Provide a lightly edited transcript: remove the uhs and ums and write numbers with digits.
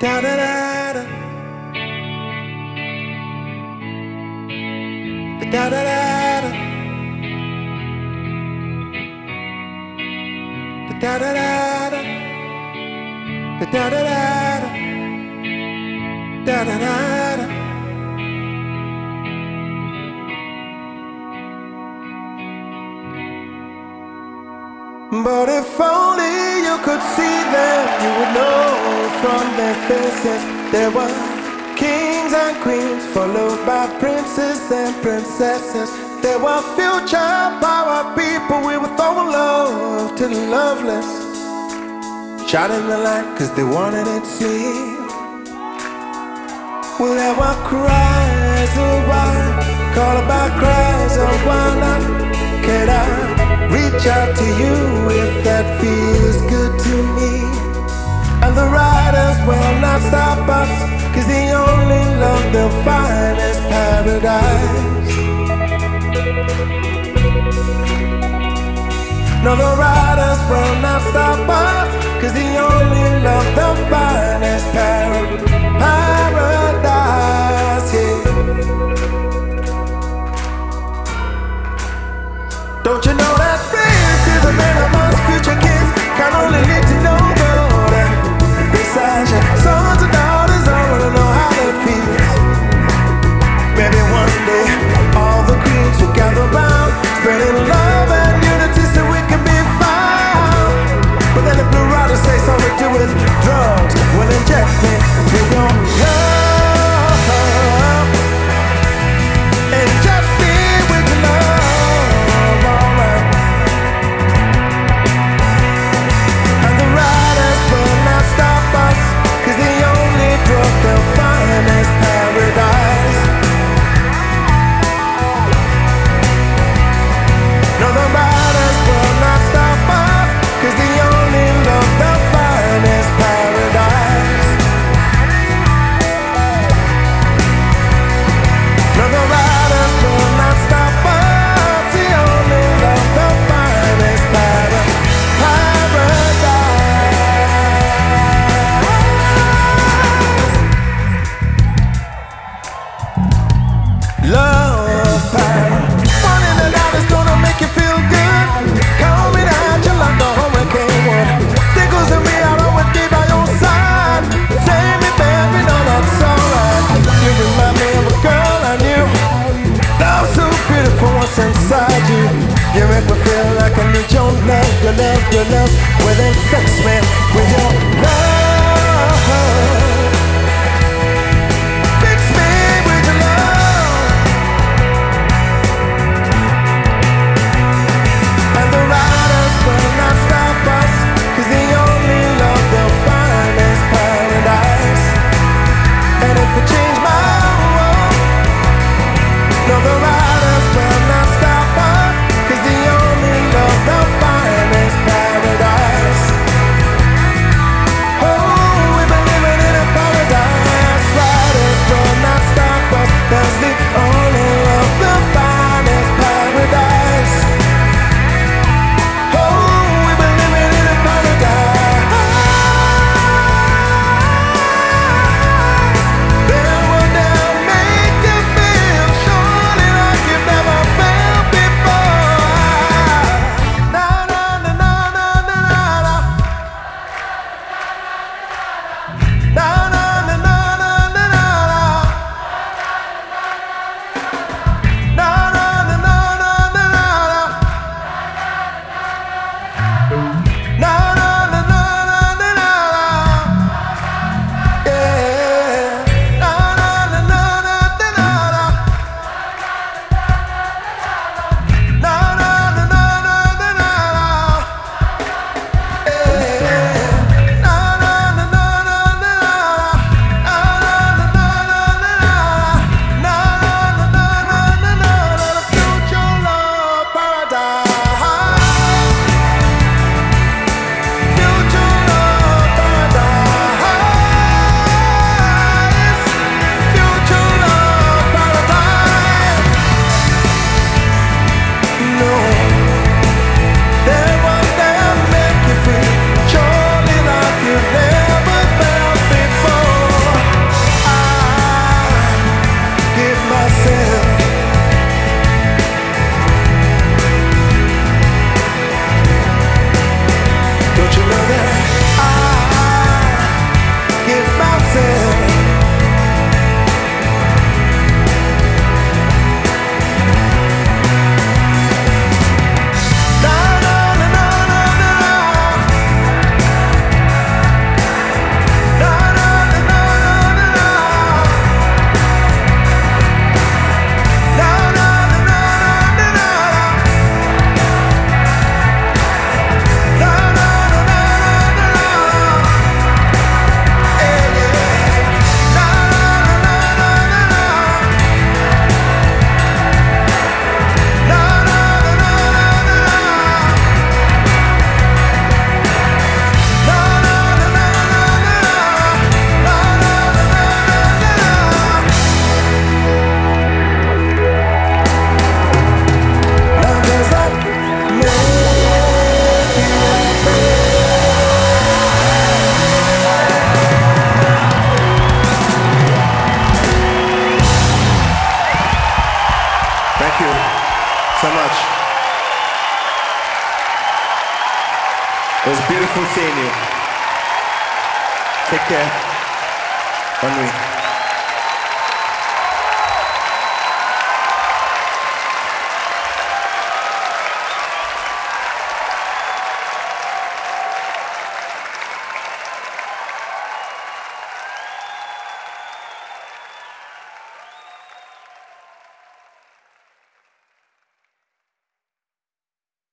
Da da da da. Da da da da. Da da da da. Da da da da. Da da da da. But if only you could see them, you would know from their faces they were kings and queens, followed by princes and princesses. They were future power people. We were throwing love to the loveless, shining the light cause they wanted it seen. Well, there were cries of why, called by cries of why not. Could I reach out to you if that feels good to me? And the riders will not stop us, cause the only love they'll find is paradise. No, the riders will not stop us, cause the only love they'll find is paradise, yeah. Don't you know that race is the man amongst future kids can only lead to no good? Besides your sons and daughters, I wanna know how it feels. Maybe one day all the queens will gather round, spreading love and unity so we can be found. But then if the riders say something to do with drugs, we'll inject me with your love. Inject me with your love. They'll find is paradise. No, the riders will not stop us, cause the only love they'll find is paradise. No, the riders will not stop us, the only love they'll find is paradise. Love power. One in the night is gonna make you feel good. Call me down till like a hurricane would. Tickles in me, I'll always be by your side. Save me, baby, no, that's alright. You remind me of a girl I knew. Love so beautiful, what's inside you? You make me feel like I need your love, your love, your love. Well, then fix me with your love. you so much. It was beautiful seeing you. Take care. Henri.